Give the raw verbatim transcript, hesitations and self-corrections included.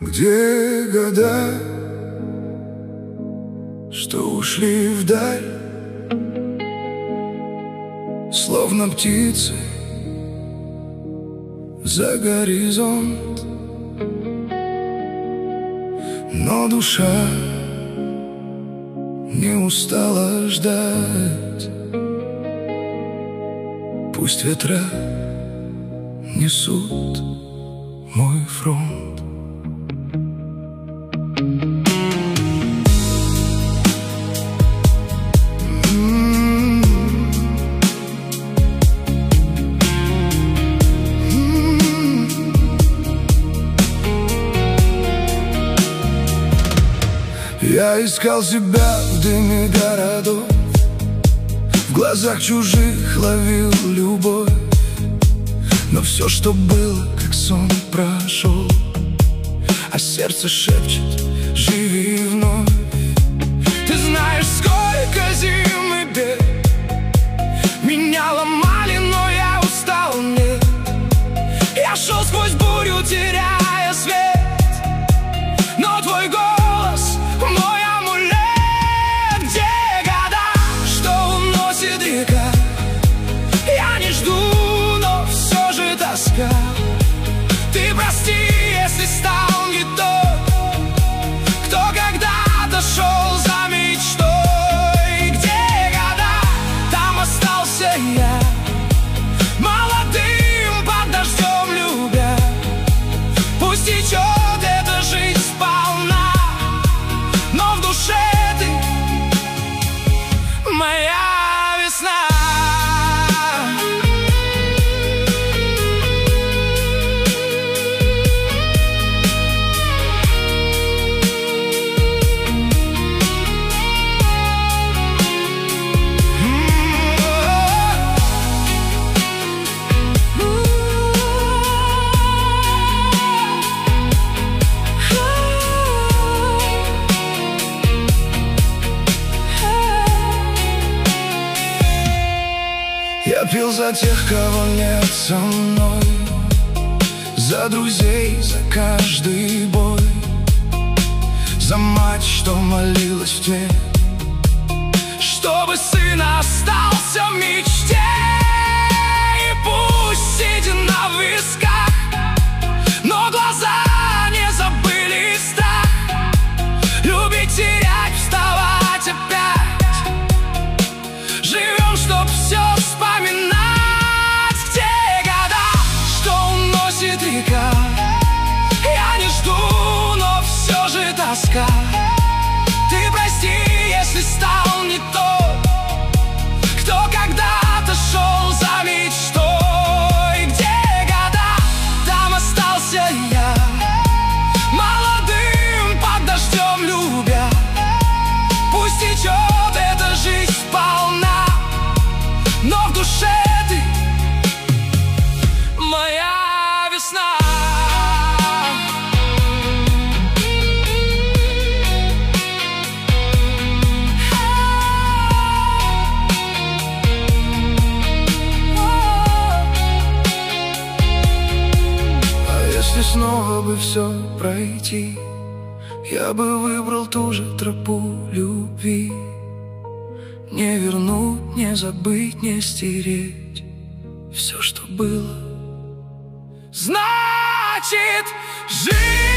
Где года, что ушли вдаль, словно птицы за горизонт, но душа не устала ждать. Пусть ветра несут мой фронт. Я искал себя в дыме городов, в глазах чужих ловил любовь, но все, что было, как сон, прошел, а сердце шепчет: живи вновь. Ты знаешь, сколько зим и бед меня ломали, но я устал, нет. Я шел сквозь бурю, теряя свет, но твой голос — мой амулет. Где года, что уносит река? Я не жду, но все же тоска. Ты прости, если стал не тот, кто когда-то шел за мечтой. Где года, там остался я, молодым под дождем любя. Пусть течет эта жизнь сполна, но в душе ты моя весна. Я пил за тех, кого нет со мной, за друзей, за каждый бой, за мать, что молилась в тьме, чтобы сын остался в мечте. И пусть седина в висках, но глаза не забыли страх. Любить, терять, вставать опять. Живем, чтоб все вспоминать. Где года, что уносит река? Я не жду, но все же тоска. Ты прости, если стал не тот, кто когда-то шел за мечтой. Где года, там остался я, молодым под дождем любя. Пусть течет эта жизнь сполна, но в душе ты моя весна. А если снова бы все пройти, я бы выбрал ту же тропу любви. Не вернуть, не забыть, не стереть все, что было. Значит, жить.